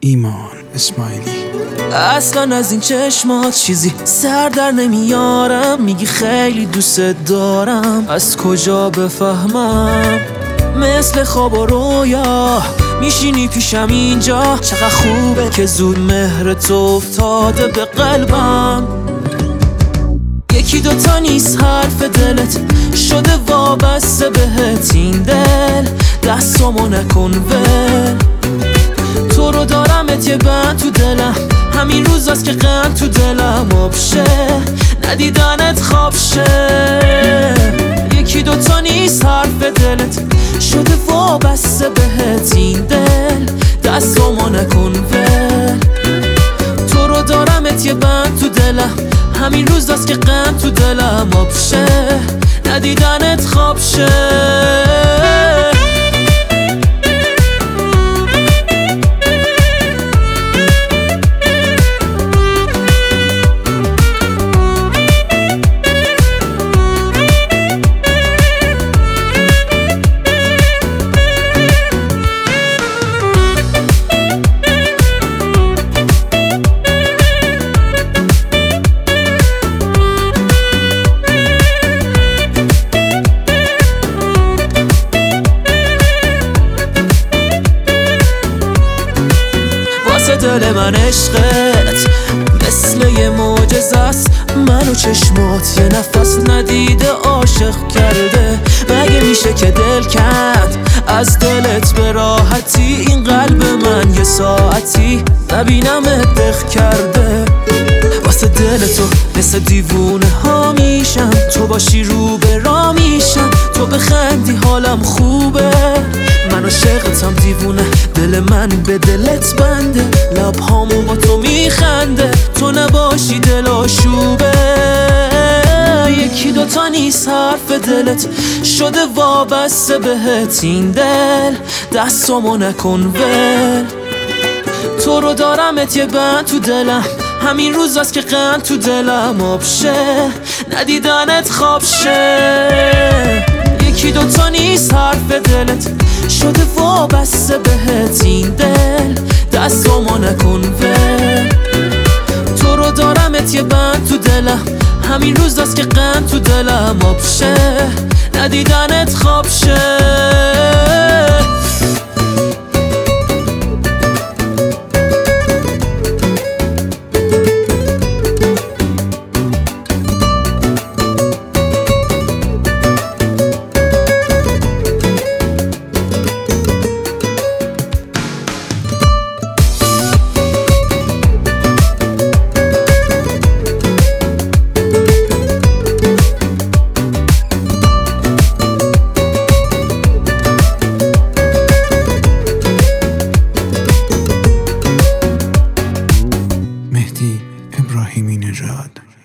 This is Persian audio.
ایمان اسماعیلی. اصلا از این چشمات چیزی سر در نمیارم، میگی خیلی دوست دارم، از کجا بفهمم؟ مثل خواب و رویا میشینی پیشم اینجا، چقدر خوبه که زود مهر تو افتاده به قلبم. یکی دوتا نیست حرف دلت شده وابسته بهت، این دل دستامو نکن ول. تو رو دارمت یه بند تو دلم، همین روز هست که غم تو دلم آب شه، ندیدنت خواب شه. یکی دوتا نیست حرف دلت شده وابسته بهت، این دل دستامو نکن ول. تو رو دارمت یه بند تو دلم، همین روز هست که غم تو دلم آب شه، ندیدنت خواب شه. دل من عشقت مثل یه معجزه است، منو چشمات یه نفس ندیده عاشق کرده. مگه میشه که دل کند از دلت به راحتی، این قلب من یه ساعتی نبینمت دق کرده. واسه دل تو مثل دیوونه ها میشم، تو باشی رو به راه میشم، تو بخندی حالم خوبه. من عاشقتم دیوونه، دل من به دلت بنده، لبهامو با تو میخنده، تو نباشی دل آشوبه. یکی دوتا نیست حرف دلت شده وابسته بهت، این دل دستامو نکن ول. تو رو دارمت یه بند تو دلم، همین روز هست که غم تو دلم آب شه، ندیدنت خواب شه. یکی دوتا نیست حرف دلت شده وابسته بهت، این دل دستامو نکن ول. تو رو دارمت یه بند تو دلم، همین روز هست که غم تو دلم آب شه، ندیدنت خواب شه. مهدی ابراهیمی نژاد.